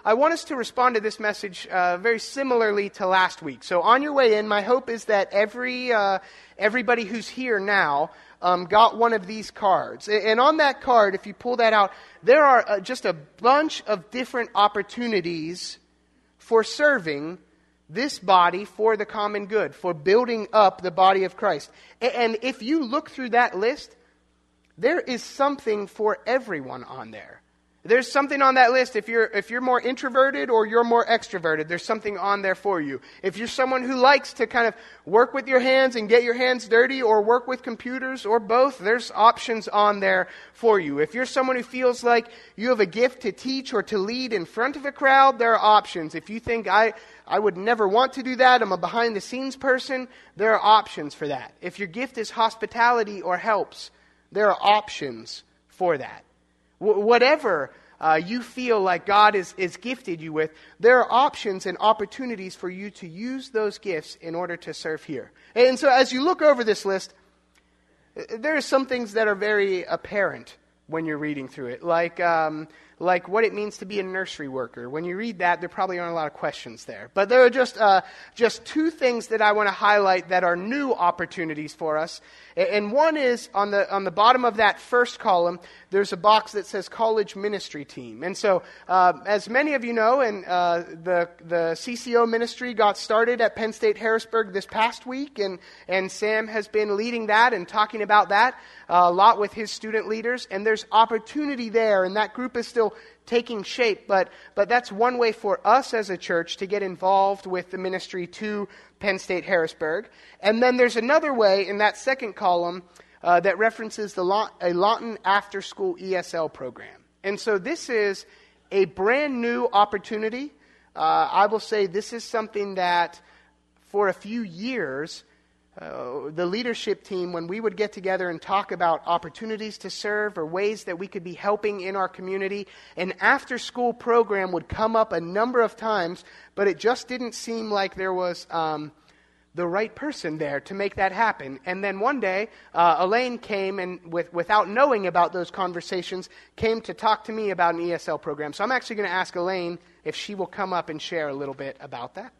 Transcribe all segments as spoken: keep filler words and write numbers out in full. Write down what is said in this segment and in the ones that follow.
I want us to respond to this message uh, very similarly to last week. So on your way in, my hope is that every uh, everybody who's here now um, got one of these cards. And on that card, if you pull that out, there are uh, just a bunch of different opportunities for serving this body for the common good, for building up the body of Christ. And if you look through that list, there is something for everyone on there. There's something on that list. If you're if you're more introverted or you're more extroverted, there's something on there for you. If you're someone who likes to kind of work with your hands and get your hands dirty, or work with computers, or both, there's options on there for you. If you're someone who feels like you have a gift to teach or to lead in front of a crowd, there are options. If you think, I, I would never want to do that, I'm a behind-the-scenes person, there are options for that. If your gift is hospitality or helps, there are options for that. Whatever uh, you feel like God is, is gifted you with, there are options and opportunities for you to use those gifts in order to serve here. And so as you look over this list, there are some things that are very apparent when you're reading through it, like um, like what it means to be a nursery worker. When you read that, there probably aren't a lot of questions there. But there are just uh, just two things that I want to highlight that are new opportunities for us. And one is on the on the bottom of that first column, there's a box that says College Ministry Team. And so, uh, as many of you know, and uh, the the C C O ministry got started at Penn State Harrisburg this past week, and and Sam has been leading that and talking about that uh, a lot with his student leaders. And there's opportunity there, and that group is still taking shape, but but that's one way for us as a church to get involved with the ministry to Penn State Harrisburg. And then there's another way in that second column uh, that references the Law- a Lawton After School E S L program. And so this is a brand new opportunity. Uh, I will say this is something that for a few years, Uh, the leadership team, when we would get together and talk about opportunities to serve or ways that we could be helping in our community, an after-school program would come up a number of times, but it just didn't seem like there was um, the right person there to make that happen. And then one day, uh, Elaine came and, with, without knowing about those conversations, came to talk to me about an E S L program. So I'm actually going to ask Elaine if she will come up and share a little bit about that.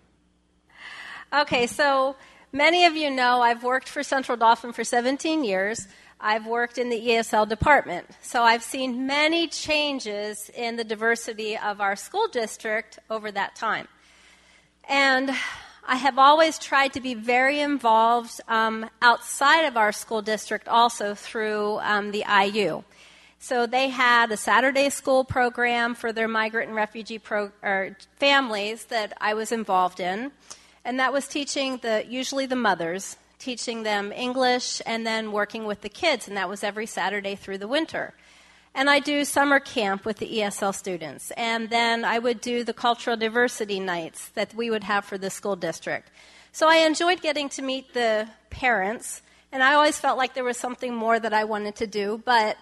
Okay, so many of you know I've worked for Central Dauphin for seventeen years. I've worked in the E S L department. So I've seen many changes in the diversity of our school district over that time. And I have always tried to be very involved um, outside of our school district also through um, the I U. So they had a Saturday school program for their migrant and refugee pro- or families that I was involved in. And that was teaching the usually the mothers, teaching them English and then working with the kids. And that was every Saturday through the winter. And I do summer camp with the E S L students. And then I would do the cultural diversity nights that we would have for the school district. So I enjoyed getting to meet the parents. And I always felt like there was something more that I wanted to do. But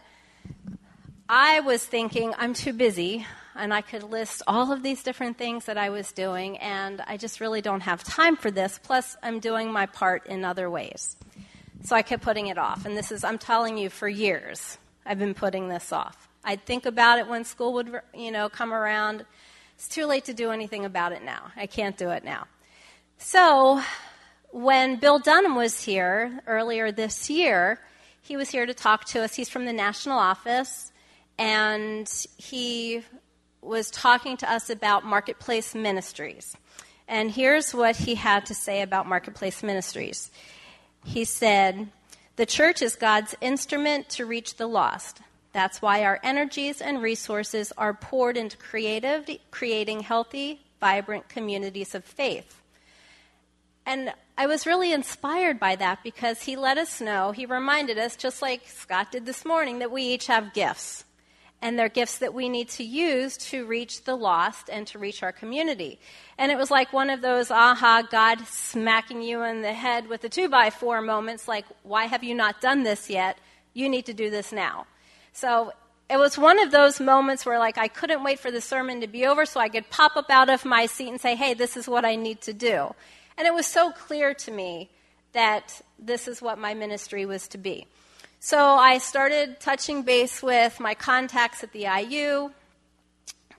I was thinking, I'm too busy. And I could list all of these different things that I was doing, and I just really don't have time for this. Plus, I'm doing my part in other ways. So I kept putting it off. And this is, I'm telling you, for years, I've been putting this off. I'd think about it when school would, you know, come around. It's too late to do anything about it now. I can't do it now. So when Bill Dunham was here earlier this year, he was here to talk to us. He's from the national office, and he was talking to us about Marketplace Ministries. And here's what he had to say about Marketplace Ministries. He said, "The church is God's instrument to reach the lost. That's why our energies and resources are poured into creative, creating healthy, vibrant communities of faith." And I was really inspired by that because he let us know, he reminded us, just like Scott did this morning, that we each have gifts. And they're gifts that we need to use to reach the lost and to reach our community. And it was like one of those, aha, God smacking you in the head with a two-by-four moments, like, why have you not done this yet? You need to do this now. So it was one of those moments where, like, I couldn't wait for the sermon to be over so I could pop up out of my seat and say, hey, this is what I need to do. And it was so clear to me that this is what my ministry was to be. So I started touching base with my contacts at the I U,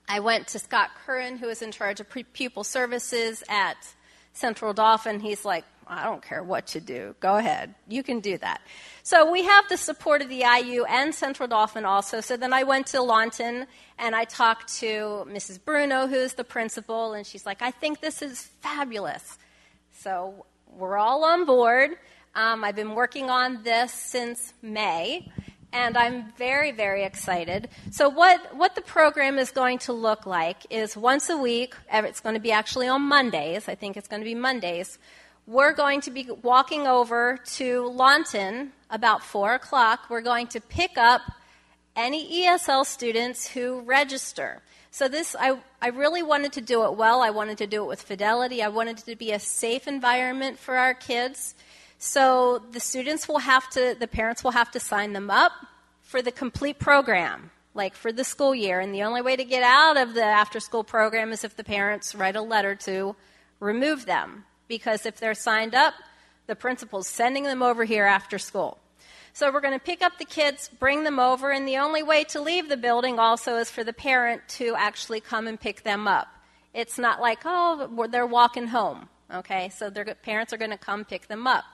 I went to Scott Curran, who is in charge of pupil services at Central Dauphin. He's like, I don't care what you do. Go ahead. You can do that. So we have the support of the I U and Central Dauphin also. So then I went to Launton, and I talked to Missus Bruno, who's the principal, and she's like, I think this is fabulous. So we're all on board. Um, I've been working on this since May, and I'm very, very excited. So what, what the program is going to look like is once a week, it's going to be actually on Mondays. I think it's going to be Mondays. We're going to be walking over to Launton about four o'clock. We're going to pick up any E S L students who register. So this, I, I really wanted to do it well. I wanted to do it with fidelity. I wanted it to be a safe environment for our kids. So the students will have to, the parents will have to sign them up for the complete program, like for the school year. And the only way to get out of the after-school program is if the parents write a letter to remove them. Because if they're signed up, the principal's sending them over here after school. So we're going to pick up the kids, bring them over, and the only way to leave the building also is for the parent to actually come and pick them up. It's not like, oh, they're walking home, okay? So their parents are going to come pick them up.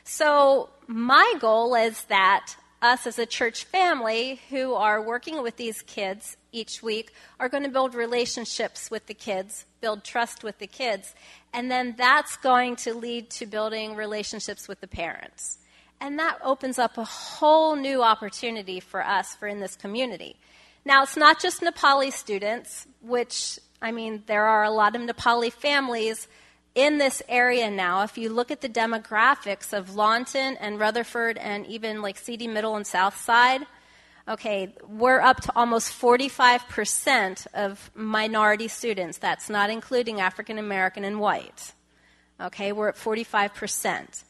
So my goal is that us as a church family who are working with these kids each week are going to build relationships with the kids, build trust with the kids, and then that's going to lead to building relationships with the parents. And that opens up a whole new opportunity for us for in this community. Now, it's not just Nepali students, which, I mean, there are a lot of Nepali families in this area now. If you look at the demographics of Launton and Rutherford and even like C D Middle and South Side, okay, we're up to almost forty-five percent of minority students. That's not including African American and white. Okay, we're at forty-five percent.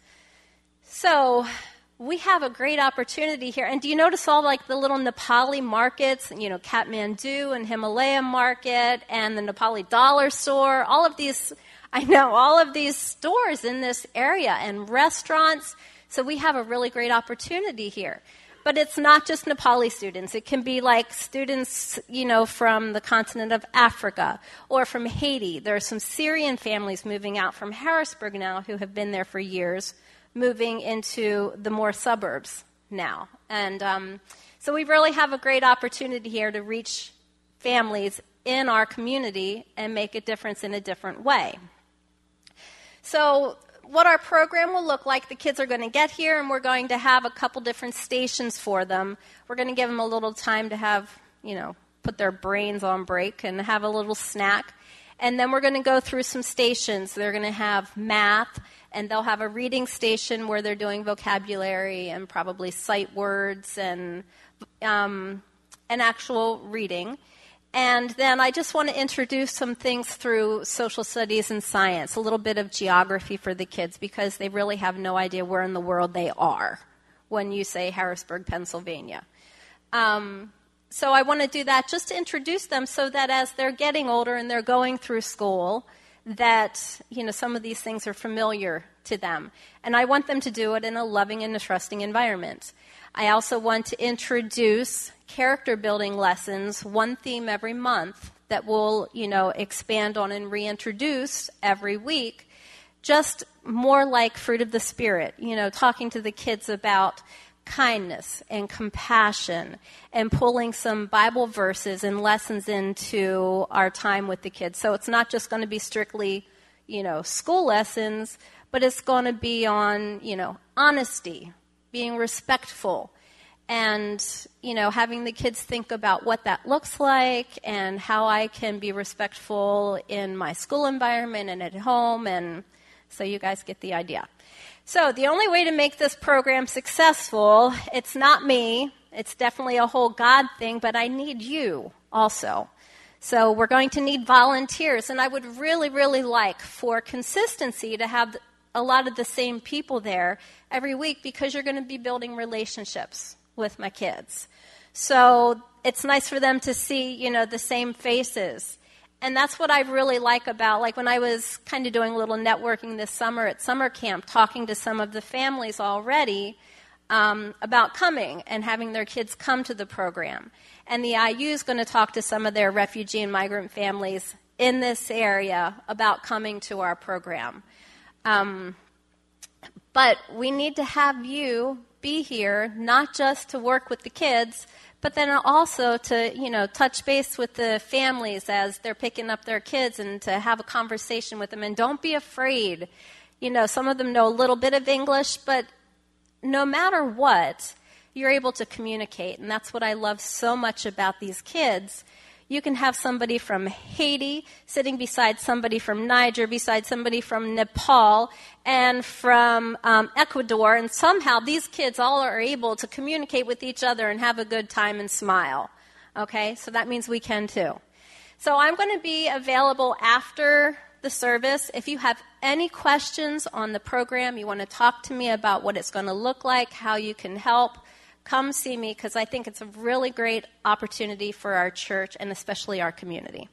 So we have a great opportunity here. And do you notice all like the little Nepali markets, you know, Kathmandu and Himalaya Market and the Nepali Dollar Store, all of these, I know, all of these stores in this area and restaurants. So we have a really great opportunity here. But it's not just Nepali students. It can be like students, you know, from the continent of Africa or from Haiti. There are some Syrian families moving out from Harrisburg now who have been there for years, moving into the more suburbs now. And um, so we really have a great opportunity here to reach families in our community and make a difference in a different way. So what our program will look like, the kids are going to get here, and we're going to have a couple different stations for them. We're going to give them a little time to have, you know, put their brains on break and have a little snack. And then we're going to go through some stations. They're going to have math, and they'll have a reading station where they're doing vocabulary and probably sight words and um, an actual reading. And then I just want to introduce some things through social studies and science, a little bit of geography for the kids because they really have no idea where in the world they are when you say Harrisburg, Pennsylvania. Um, so I want to do that just to introduce them so that as they're getting older and they're going through school, that, you know, some of these things are familiar to them. And I want them to do it in a loving and a trusting environment. I also want to introduce character building lessons, one theme every month that we'll, you know, expand on and reintroduce every week, just more like fruit of the Spirit, you know, talking to the kids about kindness and compassion and pulling some Bible verses and lessons into our time with the kids. So it's not just going to be strictly, you know, school lessons, but it's going to be on, you know, honesty, being respectful, and, you know, having the kids think about what that looks like and how I can be respectful in my school environment and at home. And so you guys get the idea. So the only way to make this program successful, it's not me. It's definitely a whole God thing, but I need you also. So we're going to need volunteers. And I would really, really like for consistency to have a lot of the same people there every week because you're going to be building relationships with my kids. So it's nice for them to see, you know, the same faces. And that's what I really like about, like when I was kind of doing a little networking this summer at summer camp, talking to some of the families already um, about coming and having their kids come to the program. and the I U is going to talk to some of their refugee and migrant families in this area about coming to our program. Um, but we need to have you be here, not just to work with the kids, but then also to, you know, touch base with the families as they're picking up their kids and to have a conversation with them. And don't be afraid. You know, some of them know a little bit of English, but no matter what, you're able to communicate. And that's what I love so much about these kids. You can have somebody from Haiti sitting beside somebody from Niger, beside somebody from Nepal, and from um, Ecuador, and somehow these kids all are able to communicate with each other and have a good time and smile. Okay, so that means we can too. So I'm going to be available after the service. If you have any questions on the program, you want to talk to me about what it's going to look like, how you can help, come see me, because I think it's a really great opportunity for our church and especially our community.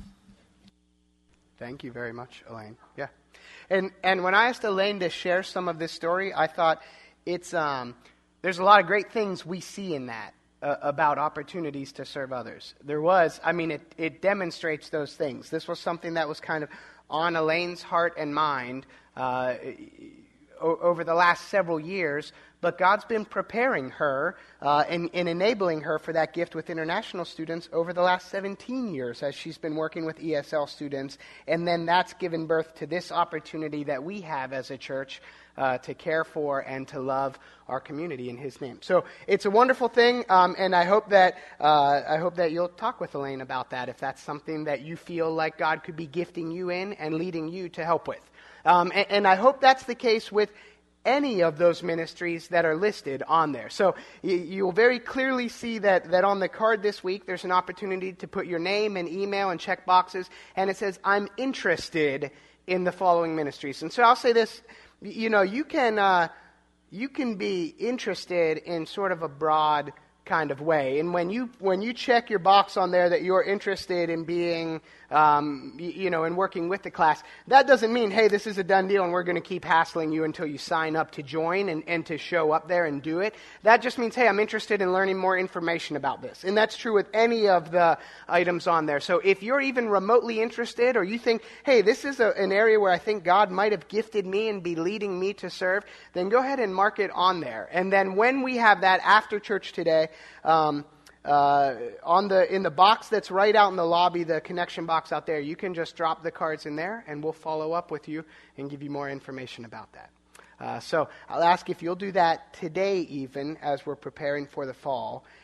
Thank you very much, Elaine. Yeah. And and when I asked Elaine to share some of this story, I thought it's um, there's a lot of great things we see in that uh, about opportunities to serve others. There was, I mean, it, it demonstrates those things. This was something that was kind of on Elaine's heart and mind uh, o- over the last several years, but God's been preparing her uh, and, and enabling her for that gift with international students over the last seventeen years as she's been working with E S L students. And then that's given birth to this opportunity that we have as a church uh, to care for and to love our community in His name. So it's a wonderful thing, um, and I hope that uh, I hope that you'll talk with Elaine about that if that's something that you feel like God could be gifting you in and leading you to help with. Um, and, and I hope that's the case with any of those ministries that are listed on there. So you, you'll very clearly see that, that on the card this week, there's an opportunity to put your name and email and check boxes, and it says, I'm interested in the following ministries. And so I'll say this, you know, you can, uh, you can be interested in sort of a broad kind of way. And when you when you check your box on there that you're interested in being, um, you, you know, in working with the class, that doesn't mean, hey, this is a done deal and we're going to keep hassling you until you sign up to join and, and to show up there and do it. That just means, hey, I'm interested in learning more information about this. And that's true with any of the items on there. So if you're even remotely interested, or you think, hey, this is a, an area where I think God might have gifted me and be leading me to serve, then go ahead and mark it on there. And then when we have that after church today, Um, uh, on the in the box that's right out in the lobby, the connection box out there, you can just drop the cards in there, and we'll follow up with you and give you more information about that. Uh, so I'll ask if you'll do that today, even as we're preparing for the fall.